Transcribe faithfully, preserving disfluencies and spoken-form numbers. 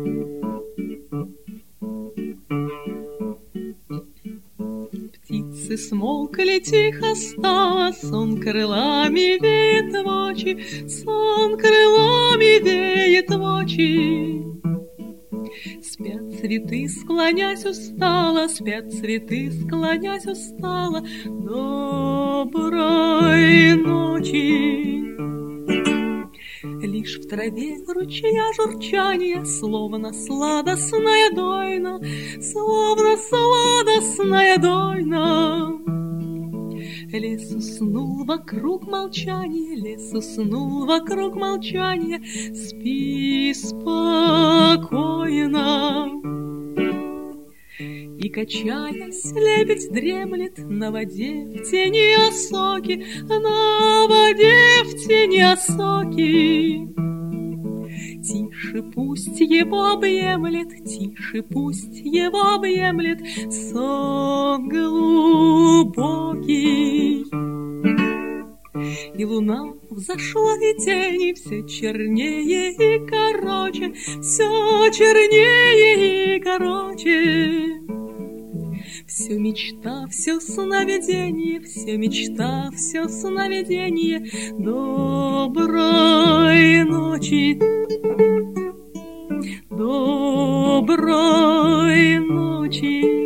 Птицы смолкли, тихо стало, сон крылами веет в очи, сон крылами веет в очи. Спят цветы, склонясь устало, спят цветы, склонясь устало. Доброй ночи. Лишь в траве ручья журчания, словно сладостная дойна, словно сладостная дойна. Лес уснул, вокруг молчание, лес уснул, вокруг молчание. Спи спокойно. И, качаясь, лебедь дремлет на воде в тени осоки, на воде в тени осоки. Тише пусть его объемлет, тише пусть его объемлет сон глубокий. И луна взошла, и тени все чернее и короче, все чернее и короче. Все мечта, все сновидение, все мечта, все сновидение. Доброй ночи, доброй ночи.